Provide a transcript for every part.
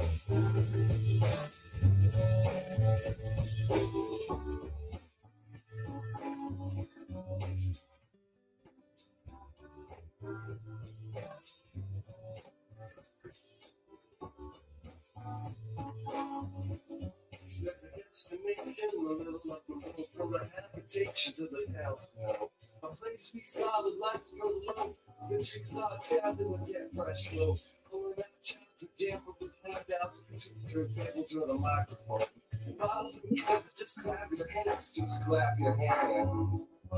From the habitation to the house, a place we start with lights from low. The chicks start jazzing with that fresh flow. Pulling out chops to jam with the handouts to the table to the microphone. Bottles and cans, just clap your hands, just clap your hands.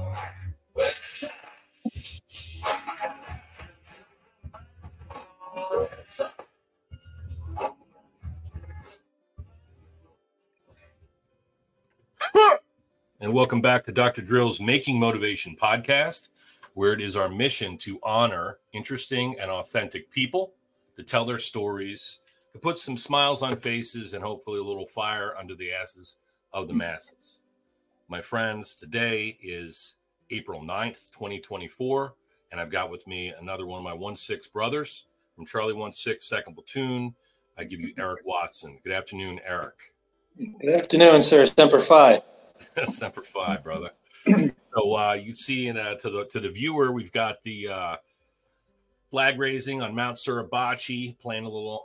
And welcome back to Dr. Drill's Making Motivation podcast, where it is our mission to honor interesting and authentic people, to tell their stories, to put some smiles on faces, and hopefully a little fire under the asses of the masses. My friends, today is April 9th, 2024, and I've got with me another one of my 1-6 brothers from Charlie 1-6, 2nd Platoon. I give you Eric Watson. Good afternoon, Eric. Good afternoon, sir. Semper Fi. Semper Fi, brother. So you see to the viewer, we've got the flag raising on Mount Suribachi, playing a little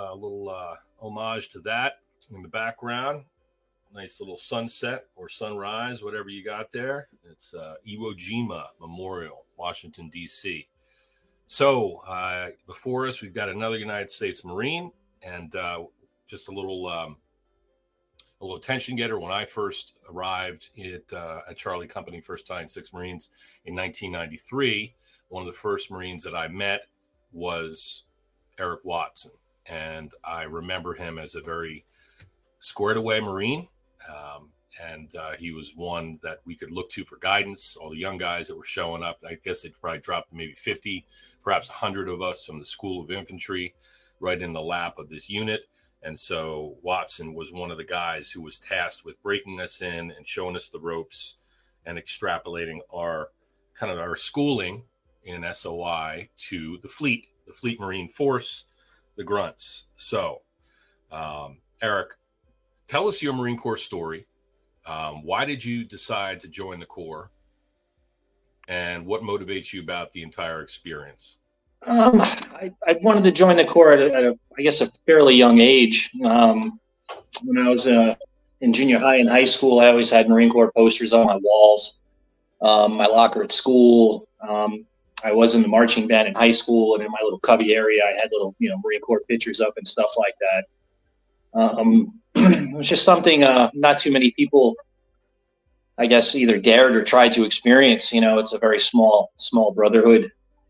homage to that in the background. Nice little sunset or sunrise, whatever you got there. It's Iwo Jima Memorial, Washington, D.C. So before us, we've got another United States Marine, and just a little attention getter. When I first arrived at Charlie Company, first time 6 Marines in 1993, one of the first Marines that I met was Eric Watson. And I remember him as a very squared away Marine. And he was one that we could look to for guidance. All the young guys that were showing up, I guess they'd probably dropped maybe 50, perhaps 100 of us from the School of Infantry right in the lap of this unit. And so Watson was one of the guys who was tasked with breaking us in and showing us the ropes and extrapolating our schooling in SOI to the Fleet Marine Force, the Grunts. So, Eric, tell us your Marine Corps story. Why did you decide to join the Corps? And what motivates you about the entire experience? I wanted to join the Corps at a fairly young age. When I was in junior high and high school, I always had Marine Corps posters on my walls. My locker at school. I was in the marching band in high school, and in my little cubby area, I had little, Marine Corps pictures up and stuff like that. It was just something not too many people, I guess, either dared or tried to experience. It's a very small brotherhood.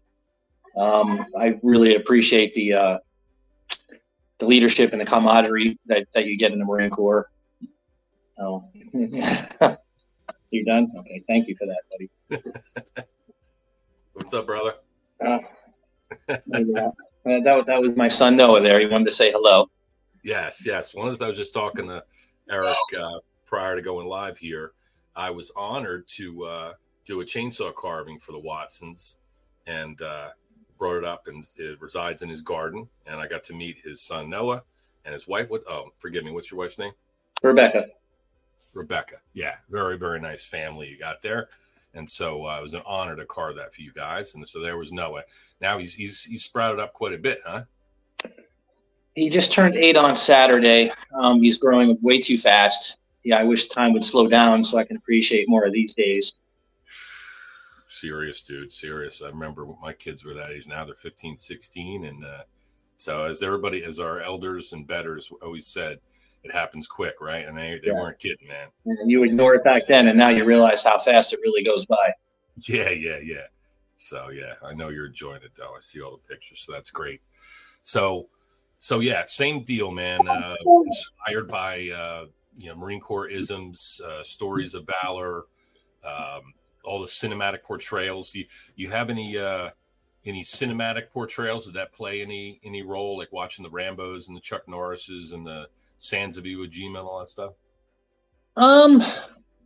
I really appreciate the leadership and the camaraderie that you get in the Marine Corps. Oh, you're done? Okay, thank you for that, buddy. What's up, brother? That was my son Noah there. He wanted to say hello. Yes. I was just talking to Eric prior to going live here. I was honored to do a chainsaw carving for the Watsons, and brought it up, and it resides in his garden. And I got to meet his son Noah and his wife. Forgive me. What's your wife's name? Rebecca. Yeah, very, very nice family you got there. And so it was an honor to carve that for you guys. And so there was Noah. Now he's sprouted up quite a bit, huh? He just turned 8 on Saturday. He's growing way too fast. Yeah, I wish time would slow down so I can appreciate more of these days. Serious, dude. Serious. I remember my kids were that age. Now they're 15, 16. And so as our elders and betters always said, it happens quick, right? And they weren't kidding, man. And you ignored it back then, and now you realize how fast it really goes by. Yeah. So, yeah, I know you're enjoying it, though. I see all the pictures, so that's great. So yeah, same deal, man. Inspired by, Marine Corps isms, stories of valor, all the cinematic portrayals. You have any cinematic portrayals? Did that play any role, like watching the Rambos and the Chuck Norrises and the Sands of Iwo Jima and all that stuff?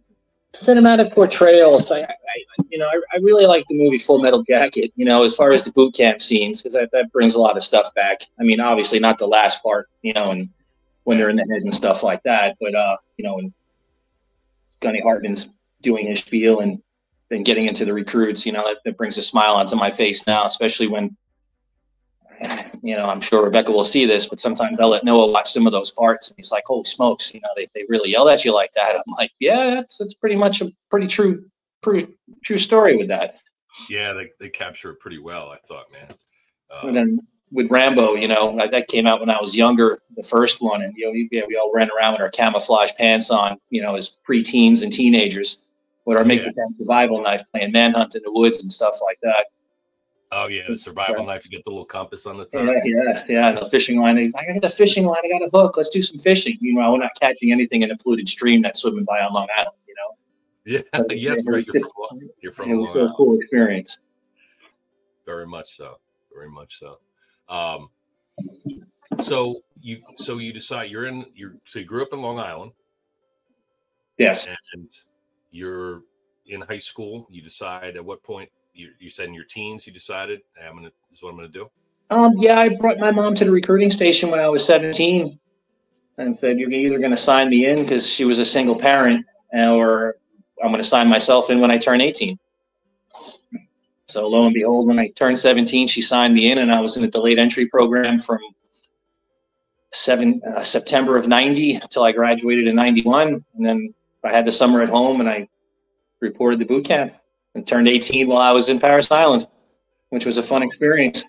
Cinematic portrayals. I really like the movie Full Metal Jacket. As far as the boot camp scenes, because that brings a lot of stuff back. I mean, obviously not the last part, and when they're in the head and stuff like that, but when Gunny Hartman's doing his spiel and then getting into the recruits, that brings a smile onto my face now, especially when, I'm sure Rebecca will see this, but sometimes I'll let Noah watch some of those parts and he's like, holy smokes, they really yell at you like that. I'm like, yeah, that's pretty much a pretty true story with that. Yeah, they capture it pretty well, I thought, man. And then with Rambo, that came out when I was younger, the first one, and we all ran around with our camouflage pants on, as preteens and teenagers, with our make-the-tent survival knife, playing manhunt in the woods and stuff like that. Oh yeah, the survival knife. You get the little compass on the top. Yeah. And the fishing line. I got the fishing line. I got a hook. Let's do some fishing. Meanwhile, we're not catching anything in a polluted stream that's swimming by on Long Island. Yeah, yeah, that's right. You're from Long Island. It was a cool experience. Very much so. Very much so. So you decide so you grew up in Long Island. Yes. And you're in high school. You decide at what point. You said in your teens you decided this is what I'm going to do? Yeah, I brought my mom to the recruiting station when I was 17 and said, you're either going to sign me in because she was a single parent, or I'm going to sign myself in when I turn 18. So lo and behold, when I turned 17, she signed me in, and I was in a delayed entry program from September of 90 until I graduated in 91. And then I had the summer at home and I reported the boot camp. And turned 18 while I was in Parris Island, which was a fun experience.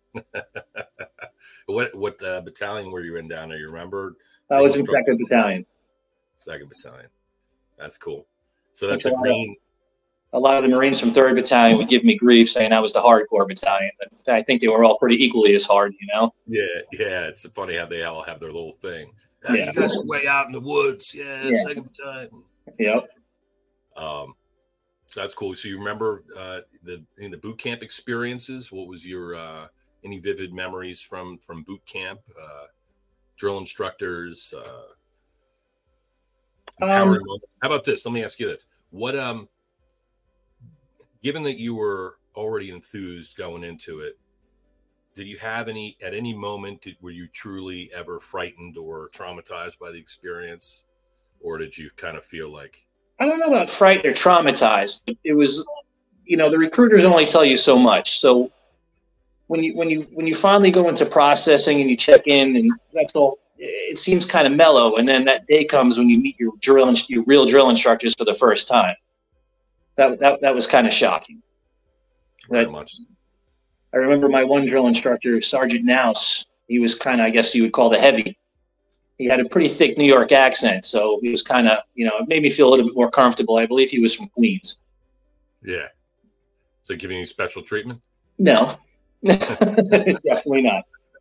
What battalion were you in down there? You remember? I was in 2nd Battalion. 2nd Battalion. That's cool. So that's a Green. A lot of the Marines from 3rd Battalion would give me grief saying I was the hardcore battalion, but I think they were all pretty equally as hard, Yeah. It's funny how they all have their little thing. Yeah. You guys way out in the woods. Yeah. 2nd Battalion. Yep. That's cool. So you remember in the boot camp experiences? What was your any vivid memories from boot camp? Drill instructors. How about this? Let me ask you this: what given that you were already enthused going into it, did you have at any moment were you truly ever frightened or traumatized by the experience, or did you kind of feel like? I don't know about frightened or traumatized, but it was, the recruiters only tell you so much. So when you finally go into processing and you check in, and that's all, it seems kind of mellow. And then that day comes when you meet your real drill instructors for the first time. That was kind of shocking. Very much. I remember my one drill instructor, Sergeant Nouse. He was kind of, I guess you would call the heavy. He had a pretty thick New York accent, so he was kind of, it made me feel a little bit more comfortable. I believe he was from Queens. Yeah. So giving you special treatment? No, definitely not.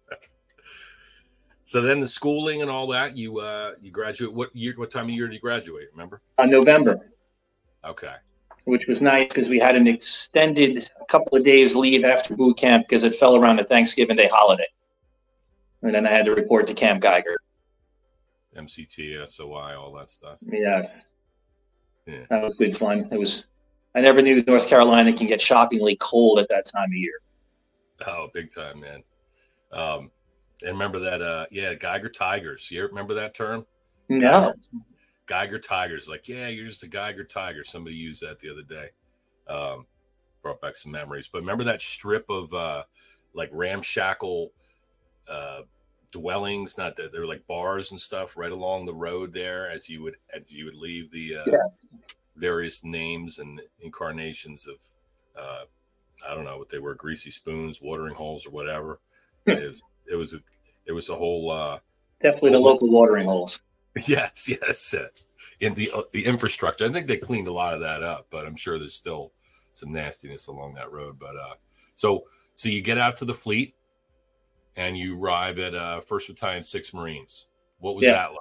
So then the schooling and all that, you graduate. What time of year did you graduate? Remember? November. Okay. Which was nice because we had an extended couple of days leave after boot camp because it fell around the Thanksgiving Day holiday, and then I had to report to Camp Geiger. MCT, SOI, all that stuff. Yeah. That was good fun. I never knew North Carolina can get shockingly cold at that time of year. Oh, big time, man. And remember that, Geiger Tigers. You remember that term? No. Geiger Tigers. Like, yeah, you're just a Geiger Tiger. Somebody used that the other day. Brought back some memories. But remember that strip of like ramshackle dwellings, not that they're like bars and stuff right along the road there as you would leave the various names and incarnations of I don't know what they were, greasy spoons, watering holes, or whatever. It was a whole definitely the local watering holes. Yes. In the infrastructure, I think they cleaned a lot of that up, but I'm sure there's still some nastiness along that road. But so you get out to the fleet. And you arrive at 1st Battalion, 6th Marines. What was that like?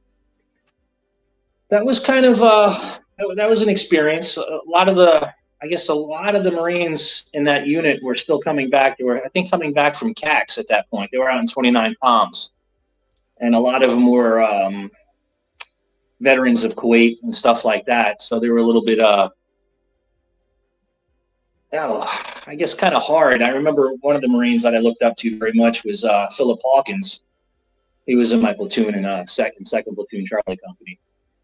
That was kind of that was an experience. A lot of the Marines in that unit were still coming back. They were, I think, coming back from CAX at that point. They were out in 29 Palms, and a lot of them were veterans of Kuwait and stuff like that. So they were a little bit, I guess kind of hard. I remember one of the Marines that I looked up to very much was Philip Hawkins. He was in my platoon in second platoon Charlie Company.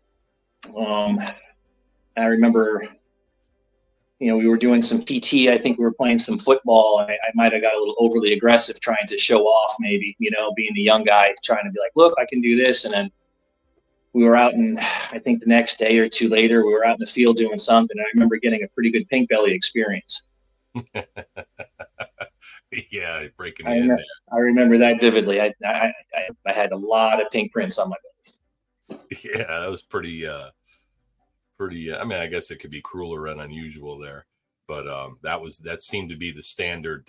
I remember, we were doing some PT. I think we were playing some football. I might have got a little overly aggressive trying to show off, maybe, being the young guy trying to be like, look, I can do this. And then we were out, and I think the next day or two later, we were out in the field doing something. And I remember getting a pretty good pink belly experience. Yeah, breaking in there. I remember that vividly. I had a lot of pink prints on my belly. Yeah, that was pretty. I mean, I guess it could be crueler and unusual there, but that seemed to be the standard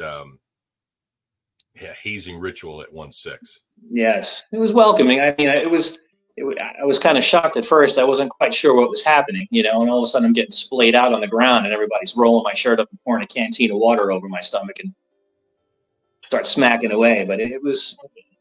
hazing ritual at 1-6. Yes, it was welcoming. I mean, I was kind of shocked at first. I wasn't quite sure what was happening, and all of a sudden I'm getting splayed out on the ground, and everybody's rolling my shirt up and pouring a canteen of water over my stomach and start smacking away. But it was,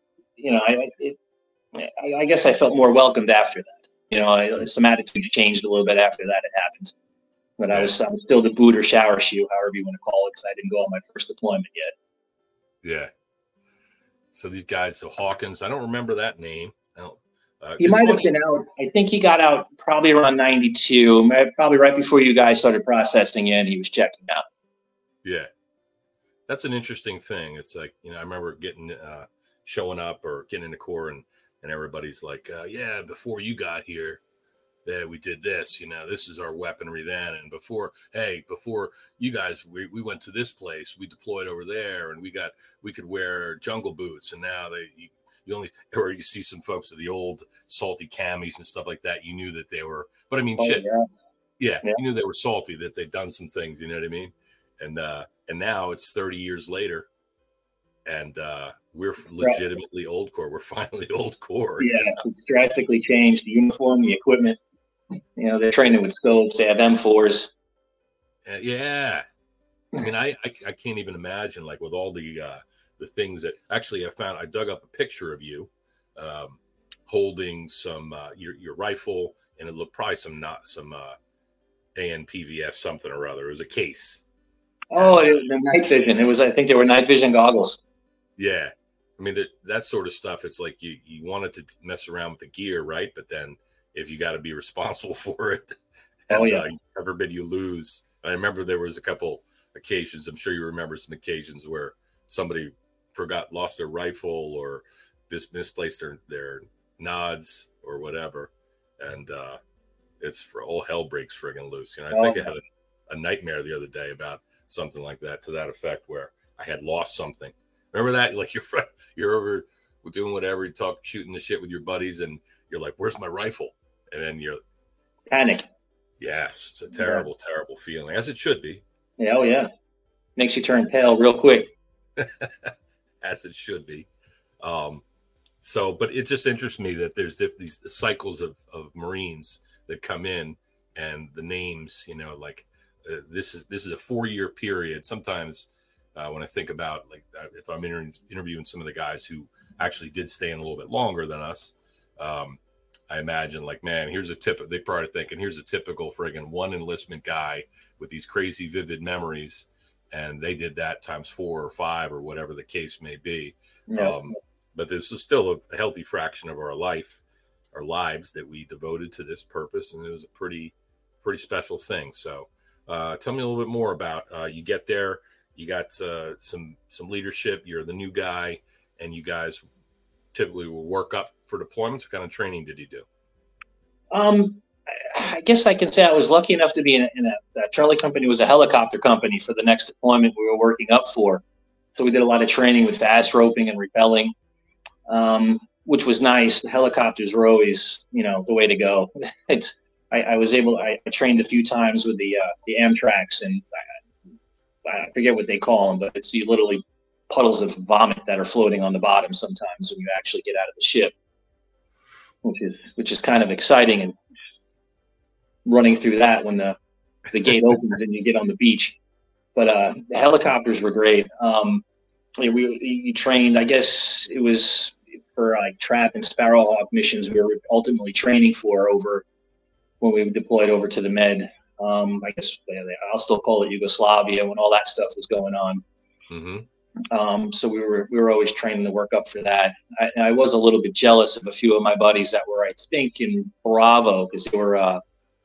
I guess I felt more welcomed after that. Some attitude changed a little bit after that had happened. But I was still the boot or shower shoe, however you want to call it, because I didn't go on my first deployment yet. Yeah. So these guys, Hawkins, I don't remember that name. He might have been out. I think he got out probably around 92, probably right before you guys started processing in. He was checking out. Yeah. That's an interesting thing. It's like, I remember showing up or getting in the Corps and everybody's like, yeah, before you got here, we did this, this is our weaponry then. And before you guys, we went to this place, we deployed over there, and we could wear jungle boots. And now you see some folks of the old salty camis and stuff like that. You knew that they were, but I mean, yeah, you knew they were salty, that they'd done some things, you know what I mean? And now it's 30 years later, and we're legitimately old Corps. We're finally old Corps. Yeah, it's drastically changed. The uniform, the equipment. They're training with scopes. They have M4s. Yeah. I mean, I can't even imagine, like, with all the things that actually I dug up a picture of you holding some your rifle, and it looked probably some ANPVS something or other. It was a case. Oh, it was the night vision. I think they were night vision goggles. Yeah. I mean, that sort of stuff, it's like you wanted to mess around with the gear, right? But then if you got to be responsible for it, and God forbid you lose. I remember there was a couple occasions, I'm sure you remember some occasions where somebody lost their rifle or misplaced their nods or whatever. And it's for all hell breaks friggin' loose. I think I had a nightmare the other day about something like that, to that effect, where I had lost something. Remember that? Like you're over doing whatever, shooting the shit with your buddies, and you're like, "Where's my rifle?" And then you're panic. Yes, it's a terrible, terrible feeling, as it should be. Yeah, oh yeah, makes you turn pale real quick. As it should be. But it just interests me that there's these cycles of Marines that come in, and the names, this is a 4-year period. Sometimes. When I think about, like, if I'm interviewing some of the guys who actually did stay in a little bit longer than us, I imagine, like, man, they probably thinking, here's a typical friggin' one enlistment guy with these crazy vivid memories, and they did that times 4 or 5 or whatever the case may be. Yeah. But this is still a healthy fraction of our lives that we devoted to this purpose, and it was a pretty special thing. So tell me a little bit more about you get there. You got some leadership. You're the new guy, and you guys typically will work up for deployments. What kind of training did you do? I guess I can say I was lucky enough to be in a Charlie Company was a helicopter company for the next deployment we were working up for. So we did a lot of training with fast roping and rappelling, which was nice. The helicopters were always, the way to go. I trained a few times with the Amtracs, and I forget what they call them, but it's literally puddles of vomit that are floating on the bottom sometimes when you actually get out of the ship, which is kind of exciting, and running through that when the gate opens and you get on the beach. But the helicopters were great. We trained, I guess it was for like trap and Sparrowhawk missions we were ultimately training for over when we deployed over to the Med. I guess I'll still call it Yugoslavia when all that stuff was going on. Mm-hmm. So we were always training to work up for that. I was a little bit jealous of a few of my buddies that were, I think, in Bravo because they were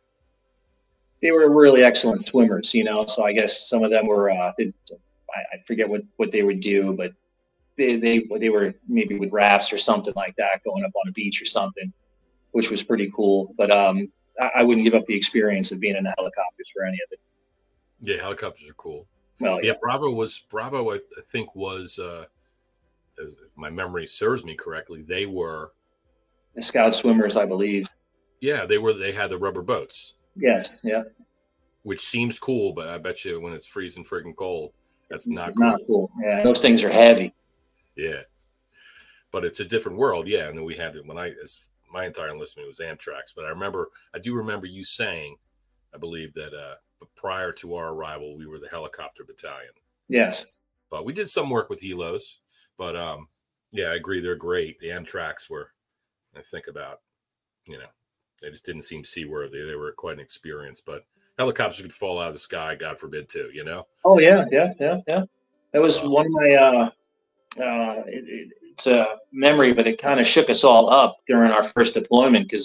really excellent swimmers, you know. So I guess some of them were I forget what they would do, but they were maybe with rafts or something like that, going up on a beach or something, which was pretty cool. But I wouldn't give up the experience of being in the helicopters for any of it. Yeah, helicopters are cool. Well, yeah, Bravo. I think was, if my memory serves me correctly, they were the scout swimmers, I believe. Yeah, they had the rubber boats. Yes, yeah. Which seems cool, but I bet you when it's freezing freaking cold, that's not cool. Not cool. Yeah, those things are heavy. Yeah, but it's a different world. Yeah, and then we had it when my entire enlistment was Amtrak's, but I do remember you saying, I believe that prior to our arrival, we were the helicopter battalion. Yes, but we did some work with helos. But yeah, I agree, they're great. The Amtrak's were, I think about, you know, they just didn't seem seaworthy. They were quite an experience, but helicopters could fall out of the sky, God forbid, too. You know? Oh yeah. That was one of my. It's a memory, but it kind of shook us all up during our first deployment because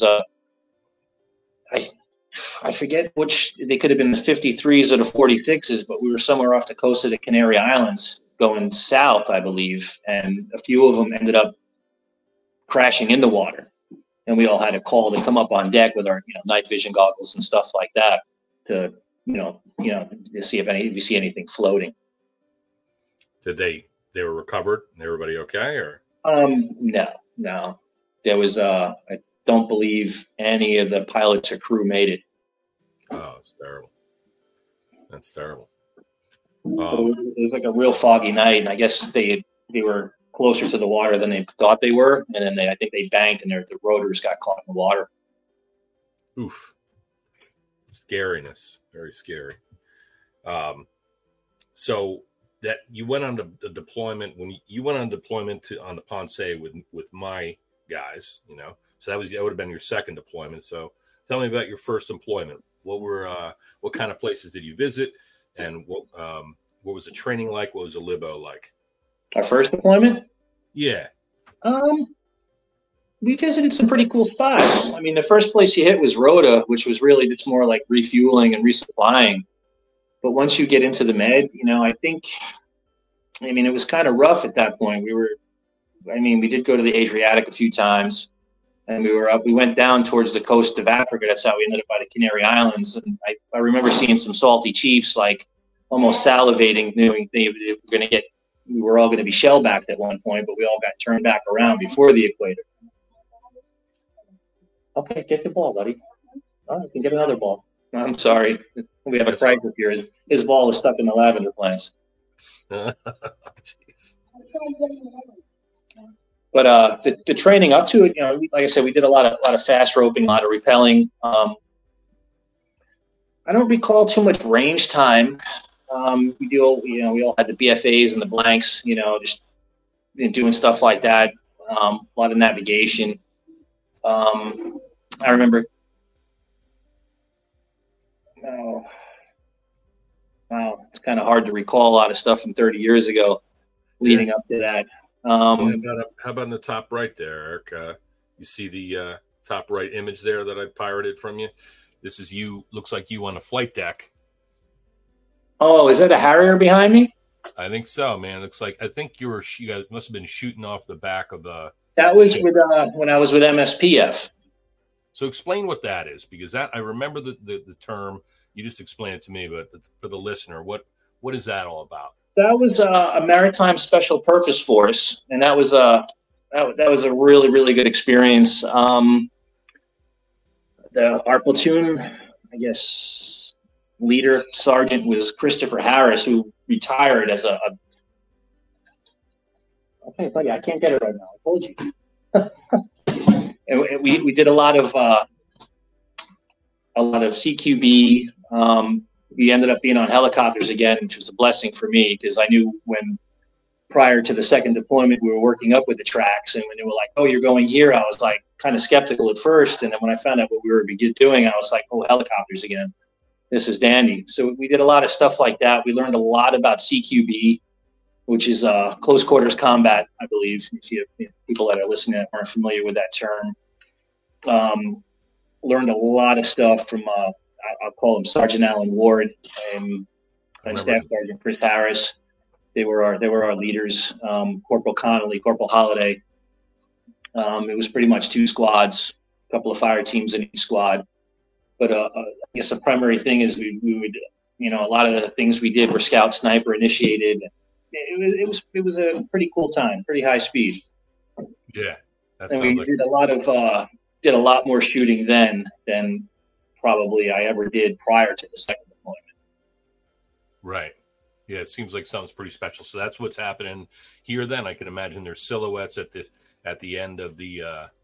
I forget which, they could have been the 53s or the 46s, but we were somewhere off the coast of the Canary Islands going south, I believe, and a few of them ended up crashing in the water, and we all had a call to come up on deck with our night vision goggles and stuff like that to to see if we see anything floating. Did they were recovered and everybody okay, or? No. There was I don't believe any of the pilots or crew made it. Oh, it's terrible. That's terrible. It was like a real foggy night, and I guess they were closer to the water than they thought they were, and then I think they banked and the rotors got caught in the water. Oof. Scariness. Very scary. So that you went on the deployment when you went on deployment on the Ponce with my guys, so that would have been your second deployment. So tell me about your first deployment. What kind of places did you visit, and what was the training like? What was the libo like? Our first deployment? Yeah. We visited some pretty cool spots. I mean, the first place you hit was Rota, which was really just more like refueling and resupplying. But once you get into the Med, it was kind of rough at that point. We did go to the Adriatic a few times, and we went down towards the coast of Africa. That's how we ended up by the Canary Islands. And I remember seeing some salty chiefs, like almost salivating, knowing we were all going to be shellbacked at one point, but we all got turned back around before the equator. Okay, get the ball, buddy. Oh, you can get another ball. I'm sorry. We have a crisis here. His ball is stuck in the lavender plants. Jeez. But the training up to it, like I said, we did a lot of fast roping, a lot of rappelling. I don't recall too much range time. We all had the BFAs and the blanks, just doing stuff like that. A lot of navigation. I remember. Wow, it's kind of hard to recall a lot of stuff from 30 years ago leading up to that. How about in the top right there, Eric? You see the top right image there that I pirated from you? This is you. Looks like you on a flight deck. Oh, is that a Harrier behind me? I think so, man. Looks like you guys must have been shooting off the back of the. That was when I was with MSPF. So explain what that is, because I remember the term. You just explained it to me, but for the listener, what is that all about? That was a maritime special purpose force, and that was a really, really good experience. Our platoon, I guess, leader sergeant was Christopher Harris, who retired as a. Okay, buddy, I can't get it right now. I told you. And we did a lot of CQB. We ended up being on helicopters again, which was a blessing for me because I knew when prior to the second deployment, we were working up with the tracks, and when they were like, "Oh, you're going here," I was like kind of skeptical at first, and then when I found out what we were doing, I was like, "Oh, helicopters again. This is dandy." So we did a lot of stuff like that. We learned a lot about CQB, which is close quarters combat, I believe. If you people that are listening that aren't familiar with that term, learned a lot of stuff from I'll call him Sergeant Alan Ward and Staff Sergeant Chris Harris. They were our leaders. Corporal Connolly, Corporal Holiday. It was pretty much 2 squads, a couple of fire teams in each squad. But I guess the primary thing is we would, a lot of the things we did were scout sniper initiated. It was a pretty cool time, pretty high speed. Yeah, and we did a lot more shooting then than probably I ever did prior to the second deployment. Right. Yeah, it seems like something's pretty special. So that's what's happening here. Then I can imagine there's silhouettes at the end of the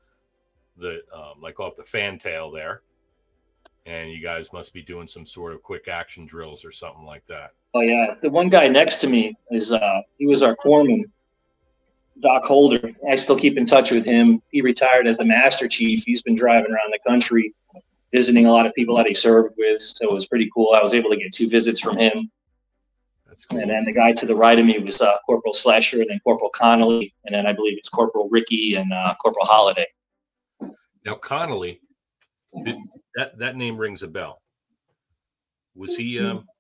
like off the fantail there, and you guys must be doing some sort of quick action drills or something like that. Oh yeah, the one guy next to me is he was our corpsman, Doc Holder. I still keep in touch with him. He retired as the Master Chief. He's been driving around the country, visiting a lot of people that he served with. So it was pretty cool. I was able to get 2 visits from him. That's cool. And then the guy to the right of me was Corporal Slesher, and then Corporal Connolly, and then I believe it's Corporal Ricky and Corporal Holiday. Now Connolly, that name rings a bell. Was he?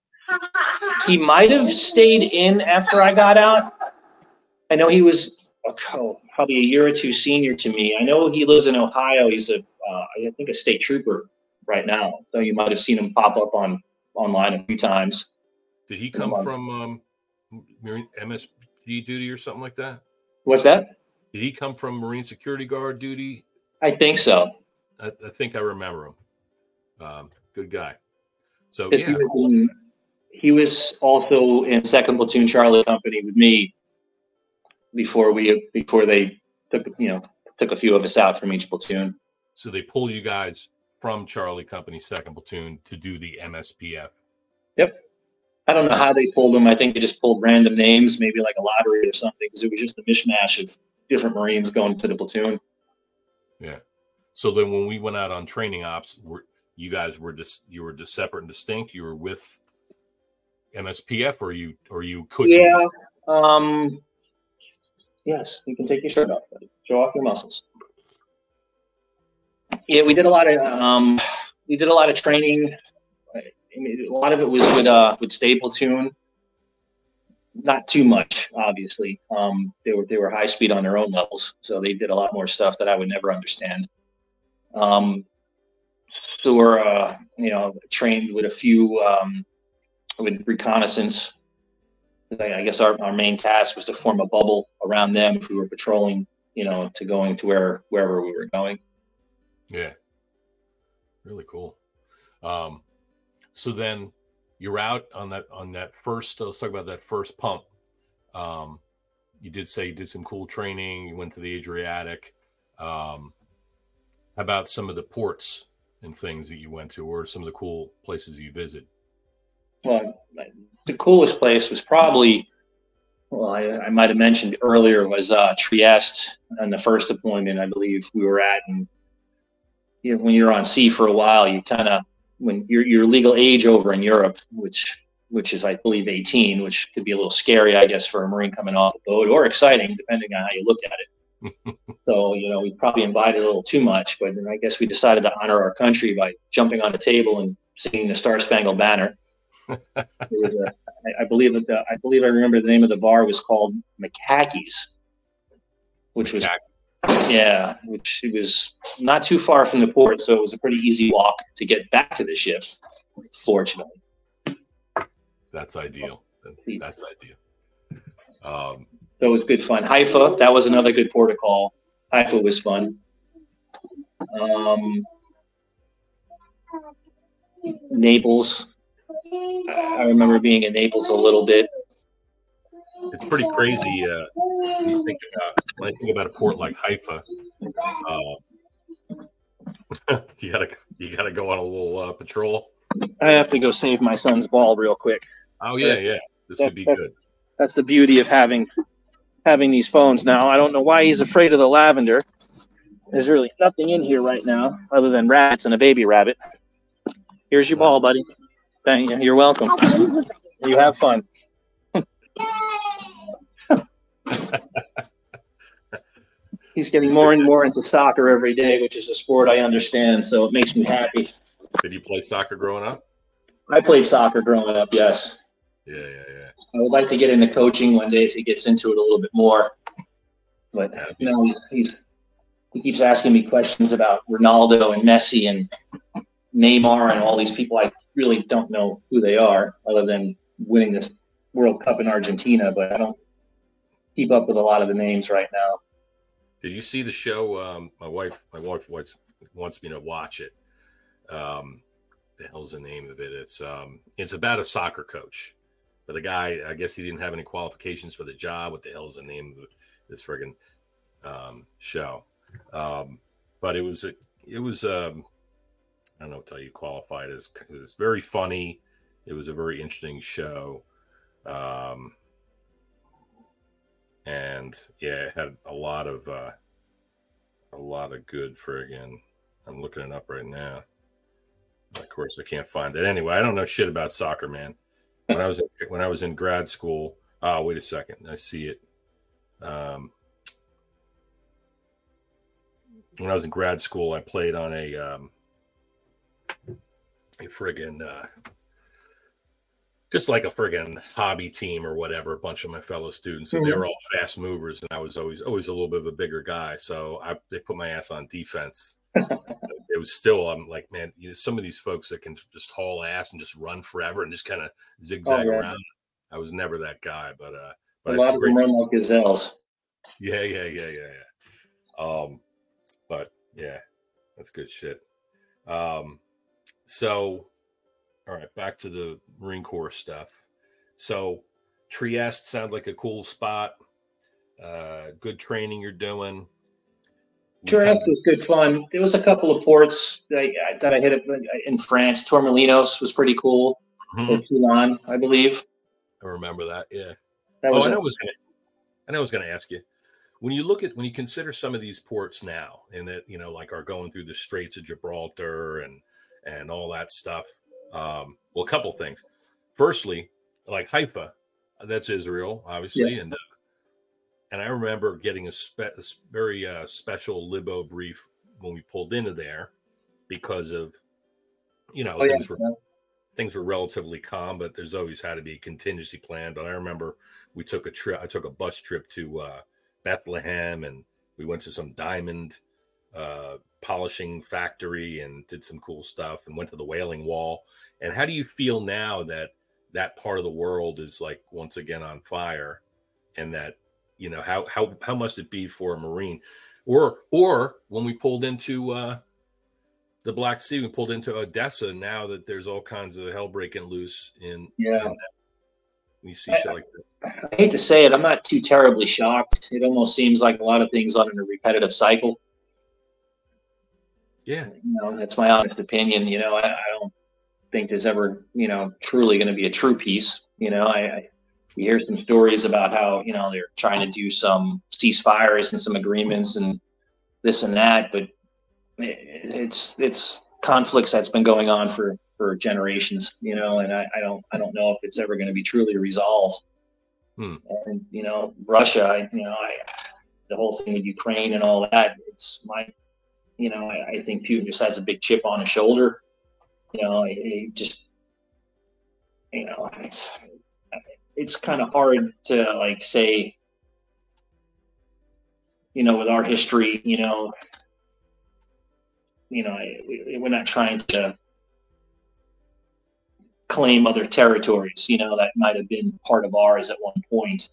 He might have stayed in after I got out. I know he was probably a year or 2 senior to me. I know he lives in Ohio. He's I think a state trooper right now. So you might have seen him pop up online a few times. Did he come from MSG duty or something like that? What's that? Did he come from Marine Security Guard duty? I think so. I think I remember him. Good guy. So yeah, he was also in 2nd Platoon Charlie Company with me before they took a few of us out from each platoon. So they pull you guys from Charlie Company 2nd Platoon to do the MSPF. Yep. I don't know how they pulled them. I think they just pulled random names, maybe like a lottery or something, because it was just a mishmash of different Marines going to the platoon. Yeah. So then when we went out on training ops, you guys were separate and distinct? You were with MSPF or you couldn't? Yeah. Yes, you can take your shirt off, buddy. Show off your muscles. Yeah, we did a lot of training. I mean, a lot of it was with State Platoon. Not too much, obviously. They were high speed on their own levels, so they did a lot more stuff that I would never understand. So we're trained with a few with reconnaissance. I guess our main task was to form a bubble around them if we were patrolling, to going to wherever we were going. Yeah, really cool. So then you're out on that first. Let's talk about that first pump. You did say you did some cool training. You went to the Adriatic. How about some of the ports and things that you went to, or some of the cool places you visit? Well, the coolest place was probably, I might have mentioned earlier, was Trieste on the first deployment I believe we were at. And when you're on sea for a while, you kind of, when your legal age over in Europe, which is I believe 18, which could be a little scary, I guess, for a Marine coming off the boat, or exciting depending on how you look at it. So we probably invited a little too much, but then I guess we decided to honor our country by jumping on a table and singing the Star Spangled Banner. I believe I remember the name of the bar was called McCackey's, which was not too far from the port, so it was a pretty easy walk to get back to the ship. Fortunately, that's ideal. That's ideal. So it was good fun. Haifa, that was another good port to call. Haifa was fun. Naples. I remember being in Naples a little bit. It's pretty crazy when I think about a port like Haifa. You gotta go on a little patrol. I have to go save my son's ball real quick. Oh yeah. This could be good. That's the beauty of having having these phones now. I don't know why he's afraid of the lavender. There's really nothing in here right now other than rats and a baby rabbit. Here's your ball, buddy. Thank you. You're welcome. You have fun. He's getting more and more into soccer every day, which is a sport I understand, so it makes me happy. Did you play soccer growing up? I played soccer growing up, yes. Yeah. I would like to get into coaching one day if he gets into it a little bit more. But he keeps asking me questions about Ronaldo and Messi and Neymar and all these people. I really don't know who they are other than winning this World Cup in Argentina, but I don't keep up with a lot of the names right now. Did you see the show? My wife wants me to watch it. The hell's the name of it? It's about a soccer coach, but the guy, I guess he didn't have any qualifications for the job. What the hell's the name of this friggin' show? But it was I don't know what to tell you qualify it as. It was very funny. It was a very interesting show. And yeah, it had a lot of good friggin'. I'm looking it up right now. Of course, I can't find it. Anyway, I don't know shit about soccer, man. When I was in grad school. Oh, wait a second. I see it. When I was in grad school, I played on a friggin' just like a friggin' hobby team or whatever, a bunch of my fellow students. So they were all fast movers, and I was always a little bit of a bigger guy. So they put my ass on defense. It was still, I'm like, man, some of these folks that can just haul ass and just run forever and just kind of zigzag around. I was never that guy, but a lot of them run like gazelles. Yeah. But yeah, that's good shit. So. All right, back to the Marine Corps stuff. So Trieste sounds like a cool spot. Good training you're doing. Trieste was good fun. There was a couple of ports that I hit in France. Torremolinos was pretty cool. Or Toulon, I believe. I remember that. Yeah. I know I was going to ask you. When you consider some of these ports now, and that like are going through the Straits of Gibraltar and all that stuff. Well, a couple things. Firstly, like Haifa, that's Israel, obviously, and I remember getting a very special libo brief when we pulled into there because of things were relatively calm, but there's always had to be a contingency plan. But I remember I took a bus trip to Bethlehem, and we went to some diamond polishing factory and did some cool stuff and went to the Wailing Wall. And how do you feel now that part of the world is like once again on fire, and that how must it be for a Marine or when we pulled into the Black Sea, we pulled into Odessa, now that there's all kinds of hell breaking loose in you see shit like that. I hate to say it, I'm not too terribly shocked. It almost seems like a lot of things on a repetitive cycle. Yeah. That's my honest opinion. I don't think there's ever, truly going to be a true peace. We hear some stories about how, they're trying to do some ceasefires and some agreements and this and that, but it's conflicts that's been going on for generations, and I don't know if it's ever going to be truly resolved. And, Russia, the whole thing with Ukraine and all that, I think Putin just has a big chip on his shoulder. It's kind of hard to say, with our history, we're not trying to claim other territories, that might have been part of ours at one point.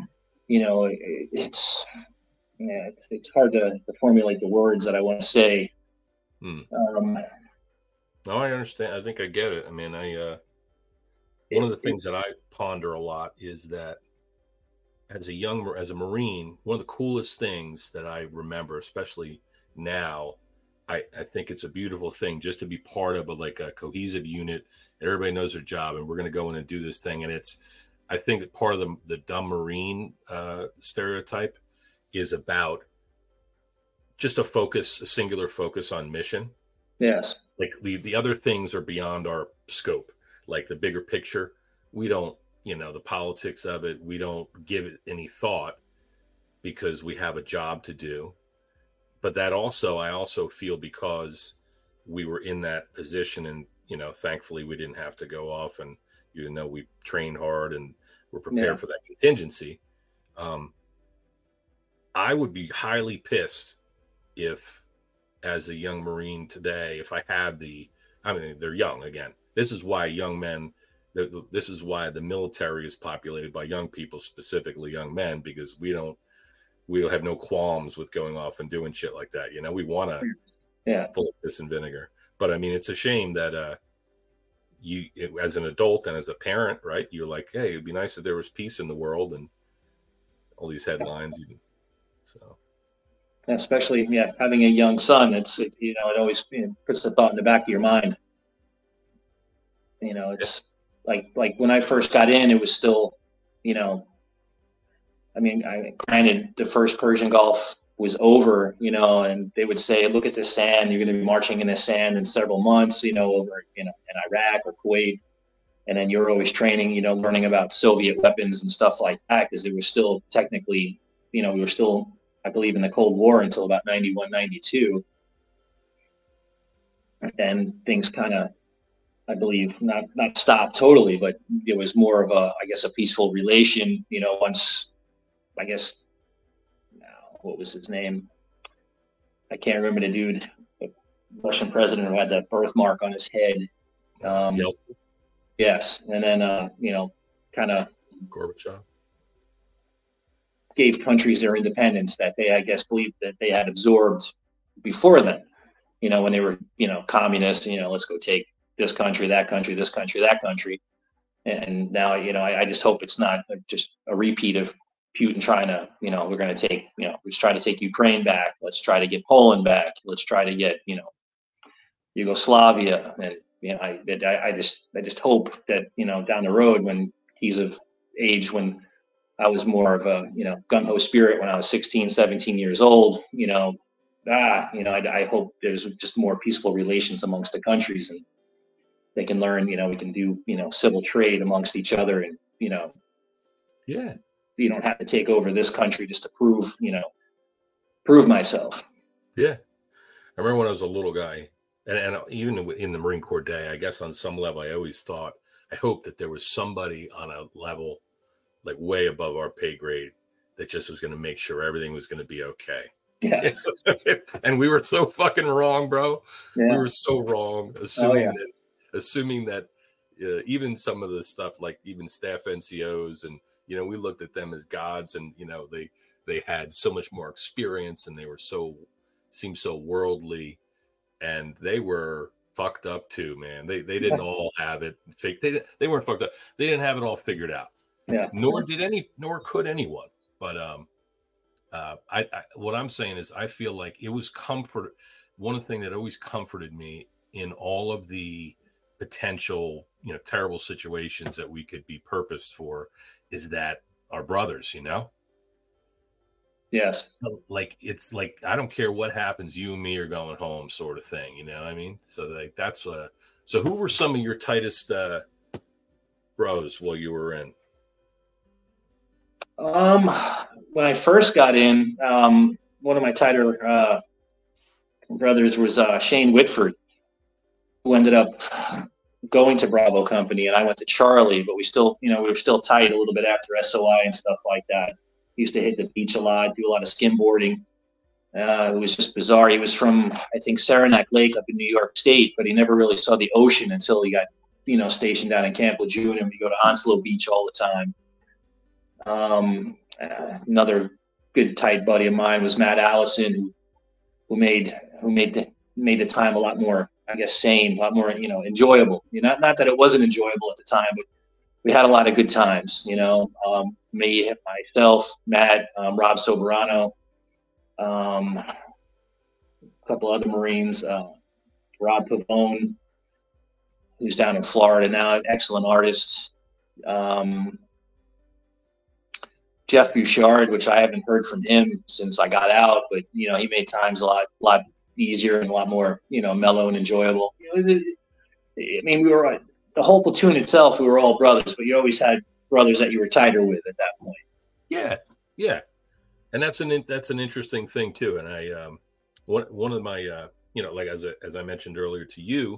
It's hard to formulate the words that I want to say. No, I understand. I think I get it. I mean, one of the things that I ponder a lot is that as a Marine, one of the coolest things that I remember, especially now, I think it's a beautiful thing just to be part of a cohesive unit, and everybody knows their job, and we're going to go in and do this thing. And it's I think that part of the dumb Marine stereotype is about just a singular focus on mission. Yes. Like the other things are beyond our scope, like the bigger picture. We don't, the politics of it, we don't give it any thought because we have a job to do. But I also feel because we were in that position and, thankfully we didn't have to go off, and even though we trained hard and were prepared for that contingency, I would be highly pissed if, as a young Marine today, if I had they're young again. This is why young men, this is why the military is populated by young people, specifically young men, because we don't have no qualms with going off and doing shit like that. We want to full of piss and vinegar. But I mean, it's a shame that you, as an adult and as a parent, right? You're like, hey, it'd be nice if there was peace in the world, and all these headlines. So. Especially, having a young son, it always puts the thought in the back of your mind. It's like when I first got in, it was still, granted, the first Persian Gulf was over, and they would say, look at this sand, you're going to be marching in this sand in several months, over, in Iraq or Kuwait. And then you're always training, learning about Soviet weapons and stuff like that, because it was still technically, we were still, I believe, in the Cold War until about 91, 92. And things kind of, I believe, not stopped totally, but it was more of a peaceful relation, once, what was his name? I can't remember the dude, the Russian president who had that birthmark on his head. Yes. And then, kind of Gorbachev gave countries their independence that they, believed that they had absorbed before then, when they were, communists, let's go take this country, that country, this country, that country. And now, I just hope it's not just a repeat of Putin trying to, we're going to take, let's try to take Ukraine back. Let's try to get Poland back. Let's try to get, Yugoslavia. And, I just hope that, down the road, when he's of age, when I was more of a, gung-ho spirit when I was 16, 17 years old, I hope there's just more peaceful relations amongst the countries, and they can learn, we can do, civil trade amongst each other, and, you don't have to take over this country just to prove myself. Yeah. I remember when I was a little guy, and even in the Marine Corps day, I guess on some level, I always thought, I hope that there was somebody on a level like way above our pay grade that just was going to make sure everything was going to be okay. Yeah. And we were so fucking wrong, bro. Yeah. We were so wrong, assuming that even some of the stuff, like even staff NCOs, and, we looked at them as gods, and, they had so much more experience, and they were seemed so worldly, and they were fucked up too, man. They didn't all have it fake. They weren't fucked up. They didn't have it all figured out. Yeah. Nor could anyone. But I what I'm saying is, I feel like it was comfort. One of the things that always comforted me in all of the potential, terrible situations that we could be purposed for, is that our brothers, Yes. Like, it's like, I don't care what happens, you and me are going home, sort of thing. You know what I mean? So like, that's so who were some of your tightest bros while you were in? When I first got in, one of my tighter brothers was Shane Whitford, who ended up going to Bravo Company, and I went to Charlie, but we still, we were still tight a little bit after SOI and stuff like that. He used to hit the beach a lot, do a lot of skimboarding. It was just bizarre. He was from, I think, Saranac Lake up in New York State, but he never really saw the ocean until he got, stationed down in Camp Lejeune, and we go to Onslow Beach all the time. Another good tight buddy of mine was Matt Allison, who made the time a lot more, I guess, sane, a lot more, enjoyable. Not that it wasn't enjoyable at the time, but we had a lot of good times. Me, myself, Matt, Rob Soberano, a couple other Marines, Rob Pavone, who's down in Florida now, excellent artist. Jeff Bouchard, which I haven't heard from him since I got out, but he made times a lot easier and a lot more mellow and enjoyable. I mean, we were the whole platoon itself. We were all brothers, but you always had brothers that you were tighter with at that point. Yeah, and that's an interesting thing too. And I one of my like as I mentioned earlier to you,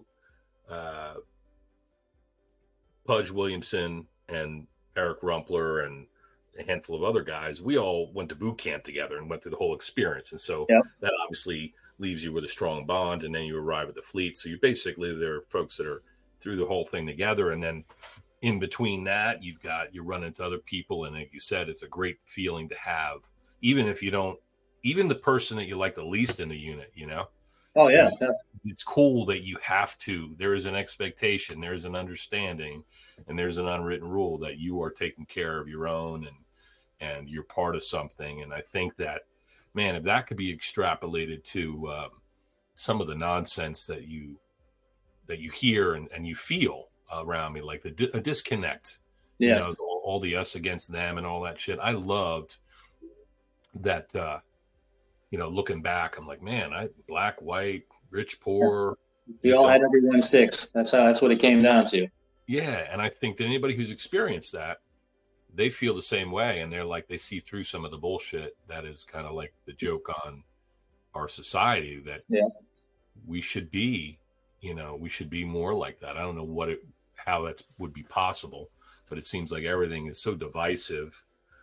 Pudge Williamson and Eric Rumpler and a handful of other guys, we all went to boot camp together and went through the whole experience. And so that obviously leaves you with a strong bond, and then you arrive at the fleet. So there are folks that are through the whole thing together. And then in between that, you run into other people. And like you said, it's a great feeling to have, even if you don't, even the person that you like the least in the unit, Oh yeah. It's cool that there is an expectation, there's an understanding, and there's an unwritten rule that you are taking care of your own and you're part of something. And I think that, man, if that could be extrapolated to some of the nonsense that you hear and you feel around me, like a disconnect, all the us against them and all that shit. I loved that, looking back, I'm like, man, black, white, rich, poor. We all had every 1-6. That's what it came down to. Yeah. And I think that anybody who's experienced that, they feel the same way. And they're like, they see through some of the bullshit that is kind of like the joke on our society that we should be, we should be more like that. I don't know how that would be possible, but it seems like everything is so divisive,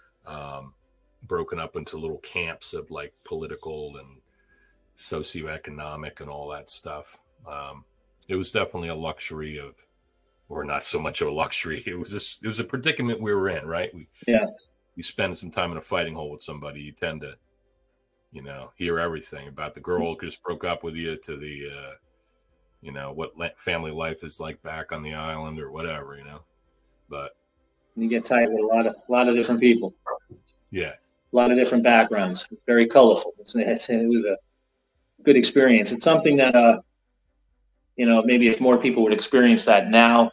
broken up into little camps of like political and socioeconomic and all that stuff. It was definitely a luxury or not so much of a luxury. It was a predicament we were in, right? You spend some time in a fighting hole with somebody, you tend to, hear everything about the girl who just broke up with you to the, what family life is like back on the island or whatever, but you get tight with a lot of different people. Yeah. A lot of different backgrounds. Very colorful. It was a good experience. It's something that, maybe if more people would experience that now,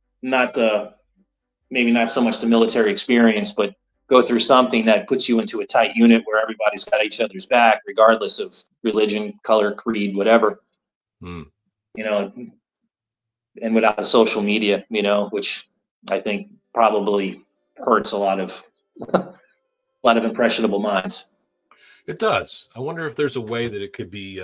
maybe not so much the military experience, but go through something that puts you into a tight unit where everybody's got each other's back, regardless of religion, color, creed, whatever. And without the social media, which I think probably hurts a lot of impressionable minds. It does. I wonder if there's a way that it could be,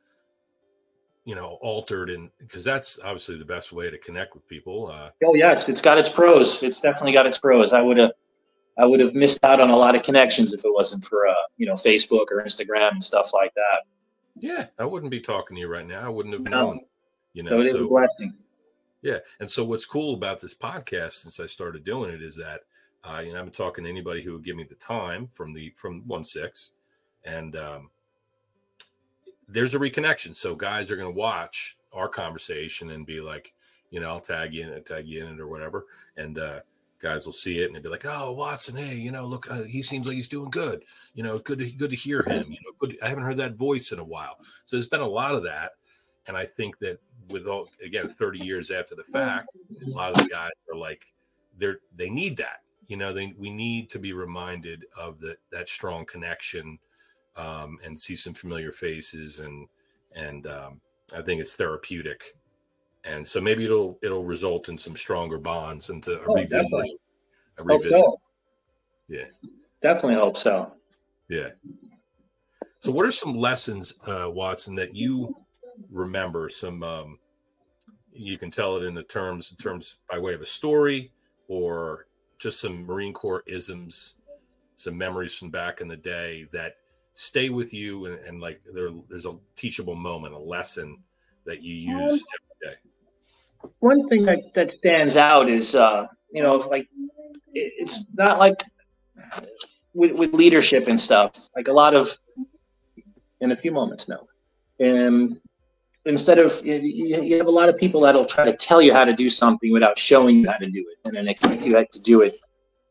altered, and because that's obviously the best way to connect with people. Oh yeah, it's got its pros. It's definitely got its pros. I would have missed out on a lot of connections if it wasn't for Facebook or Instagram and stuff like that. Yeah, I wouldn't be talking to you right now. I wouldn't have known. So it is a blessing. Yeah, and so what's cool about this podcast since I started doing it is that I've been talking to anybody who would give me the time from 1-6, and there's a reconnection. So guys are going to watch our conversation and be like, I'll tag you in it or whatever, and guys will see it and they'll be like, "Oh, Watson, hey, look, he seems like he's doing good. Good to hear him. I haven't heard that voice in a while." So there's been a lot of that, and I think that with 30 years after the fact, a lot of the guys are like, they need that. We need to be reminded of that strong connection, and see some familiar faces, and I think it's therapeutic, and so maybe it'll result in some stronger bonds and to revisit. So. Yeah, definitely hope so. Yeah. So, what are some lessons, Watson, that you remember? Some you can tell it in terms by way of a story, or just some Marine Corps isms, some memories from back in the day that stay with you, and like there's a teachable moment, a lesson that you use every day. One thing that stands out is, like it's not like with leadership and stuff, like a lot of, in a few moments now, instead of, you have a lot of people that'll try to tell you how to do something without showing you how to do it, and then expect you to do it,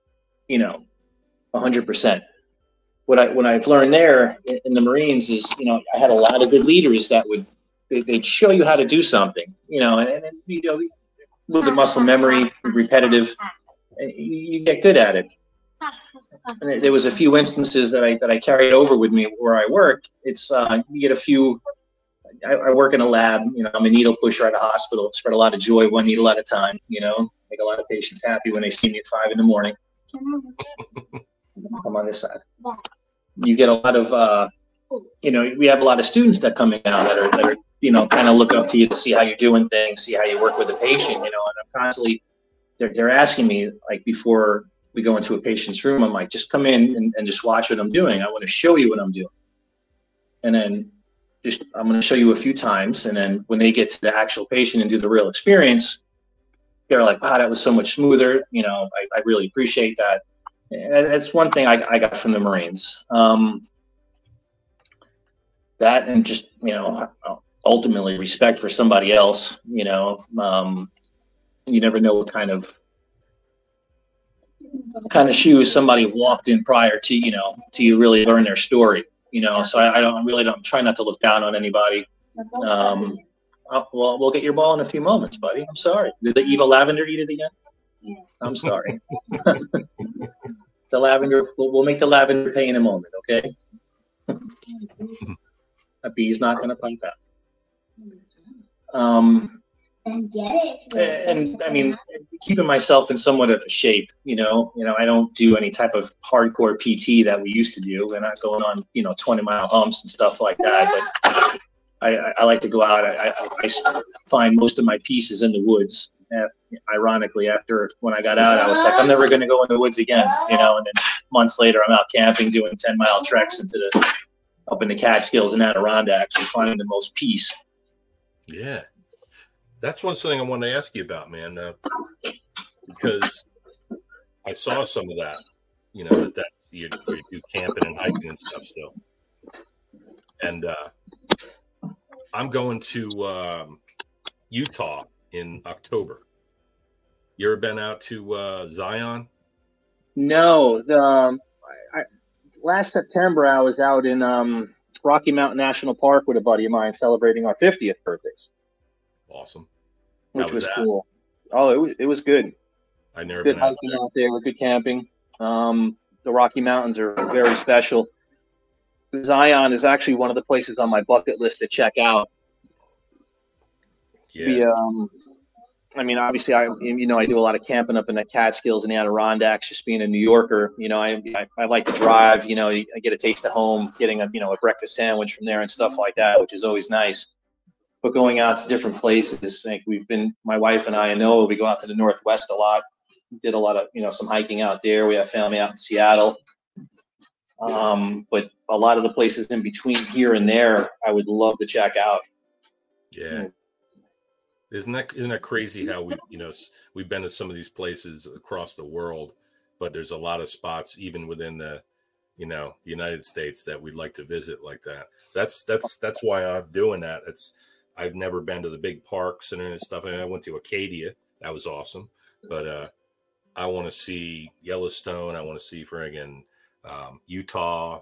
100%. What I've learned there in the Marines is, I had a lot of good leaders that they'd show you how to do something, and with the muscle memory, repetitive, and you get good at it. and there was a few instances that I carried over with me where I worked. It's you get a few. I work in a lab. I'm a needle pusher at a hospital. Spread a lot of joy, one needle at a time. Make a lot of patients happy when they see me at 5 a.m. Come on this side. You get a lot of, we have a lot of students that come in now that are kind of looking up to you to see how you're doing things, see how you work with the patient, and I'm constantly, they're asking me, like, before we go into a patient's room, I'm like, just come in and just watch what I'm doing. I want to show you what I'm doing. And then I'm going to show you a few times. And then when they get to the actual patient and do the real experience, they're like, wow, that was so much smoother. I really appreciate that. And that's one thing I got from the Marines. That and just, ultimately respect for somebody else. You never know what kind of shoes somebody walked in prior to, to you really learn their story. So I don't try not to look down on anybody. Well, we'll get your ball in a few moments, buddy. I'm sorry. Did the evil lavender eat it again? Yeah. I'm sorry. The lavender, we'll make the lavender pay in a moment, okay? A bee's not going to pump out. And I mean, keeping myself in somewhat of a shape, I don't do any type of hardcore PT that we used to do. We're not going on, 20-mile humps and stuff like that. But I like to go out. I find most of my peace is in the woods. Ironically, when I got out, I was like, I'm never going to go in the woods again, and then months later, I'm out camping, doing 10-mile treks up in the Catskills and Adirondacks and finding the most peace. Yeah. That's one thing I wanted to ask you about, man, because I saw some of that, that's you do camping and hiking and stuff still. And I'm going to Utah in October. You ever been out to Zion? No. Last September, I was out in Rocky Mountain National Park with a buddy of mine celebrating our 50th birthdays. Awesome. Which was cool. Oh, it was good. I never good been out hiking out there. Good camping. The Rocky Mountains are very special. Zion is actually one of the places on my bucket list to check out. Yeah. Obviously, I do a lot of camping up in the Catskills and the Adirondacks. Just being a New Yorker, I like to drive. I get a taste of home, getting a breakfast sandwich from there and stuff like that, which is always nice. But going out to different places, like my wife and I, Noah, we go out to the Northwest a lot. Did a lot of, some hiking out there. We have family out in Seattle. But a lot of the places in between here and there, I would love to check out. Yeah. Isn't that crazy how we've been to some of these places across the world, but there's a lot of spots even within the United States that we'd like to visit like that. That's why I'm doing that. I've never been to the big parks and stuff. I went to Acadia. That was awesome. But I want to see Yellowstone. I want to see friggin' Utah,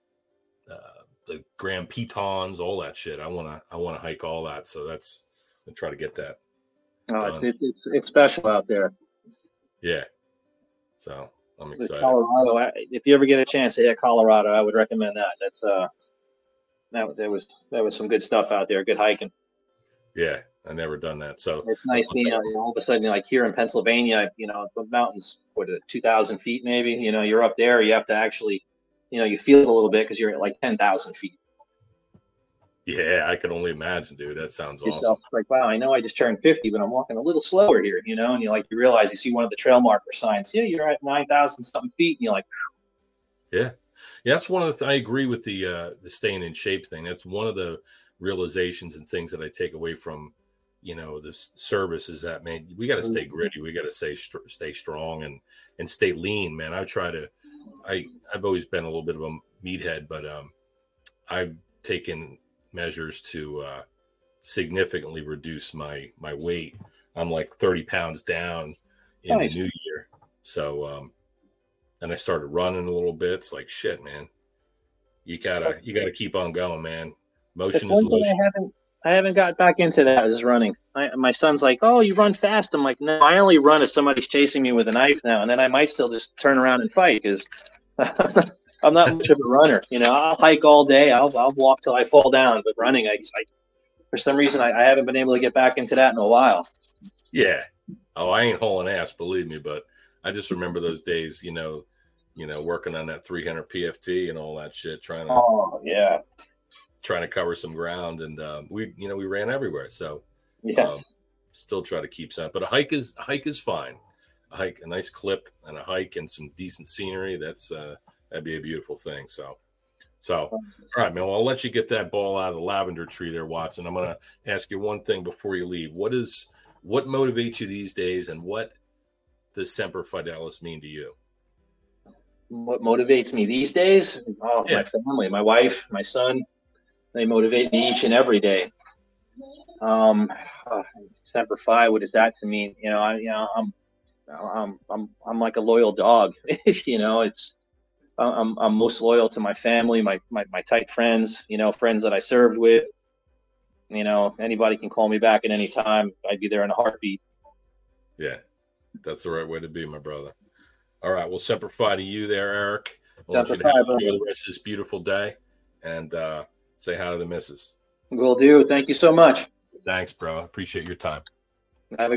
the Grand Tetons, all that shit. I want to hike all that. So that's and try to get that. Oh, it's special out there. Yeah. So I'm excited. Colorado. If you ever get a chance to hit Colorado, I would recommend that. There was some good stuff out there. Good hiking. Yeah, I never done that. So it's nice, all of a sudden, like here in Pennsylvania, the mountains, 2,000 feet maybe. You're up there. You have to actually, you feel it a little bit because you're at like 10,000 feet. Yeah, I can only imagine, dude. That sounds awesome. Like, wow, I know I just turned 50, but I'm walking a little slower here, and you realize you see one of the trail marker signs. Yeah, you're at 9,000 something feet, and you're like, yeah, that's one of the. I agree with the staying in shape thing. That's one of the realizations and things that I take away from, the service is that, man, we got to stay gritty. We got to stay strong and stay lean, man. I've always been a little bit of a meathead, but I've taken measures to significantly reduce my weight. I'm like 30 pounds down in the new year. So, and I started running a little bit. It's like, shit, man, you gotta keep on going, man. Motion is lotion. I haven't got back into that as running. My son's like, oh, you run fast. I'm like, no, I only run if somebody's chasing me with a knife now. And then I might still just turn around and fight because I'm not much of a runner. I'll hike all day. I'll walk till I fall down. But running, I for some reason, I haven't been able to get back into that in a while. Yeah. Oh, I ain't hauling ass, believe me, but I just remember those days, working on that 300 PFT and all that shit, trying to cover some ground, and we ran everywhere. So still try to keep some, but a hike is fine. A nice clip and a hike and some decent scenery. That'd be a beautiful thing. So all right, man. Well, I'll let you get that ball out of the lavender tree there, Watson. I'm going to ask you one thing before you leave. What motivates you these days, and what does Semper Fidelis mean to you? What motivates me these days? My family, my wife, my son. They motivate me each and every day. Semper Fi, what does that to me? I'm like a loyal dog. I'm most loyal to my family, my tight friends, friends that I served with. Anybody can call me back at any time. I'd be there in a heartbeat. Yeah, that's the right way to be, my brother. All right. Well, Semper Fi to you there, Eric. I want you to enjoy the rest of this beautiful day, and say hi to the missus. Will do. Thank you so much. Thanks, bro. I appreciate your time. Have a